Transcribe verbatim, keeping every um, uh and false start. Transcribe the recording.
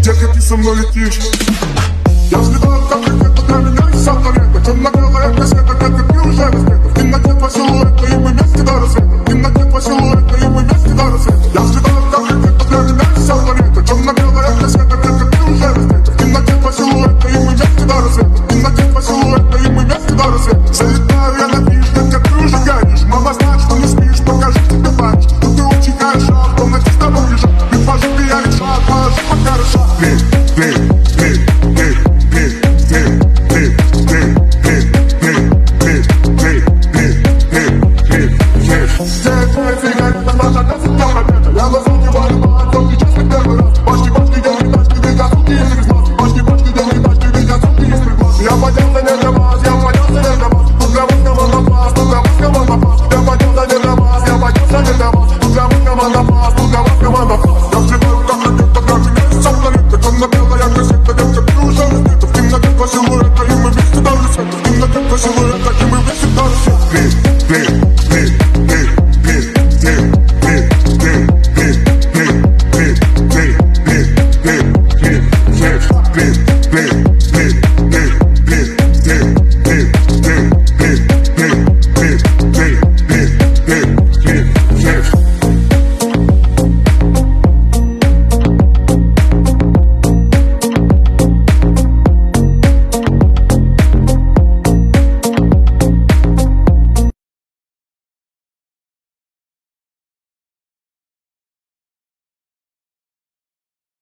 Детка, ты со мной летишь. Я взлетаю, как ракета, для меня и вся планета. Темно-белая кассета, детка, ты уже раздета. В темноте твой силуэт, и мы вместе до рассвета. В темноте твой силуэт, и мы вместе до рассвета. Я взлетаю,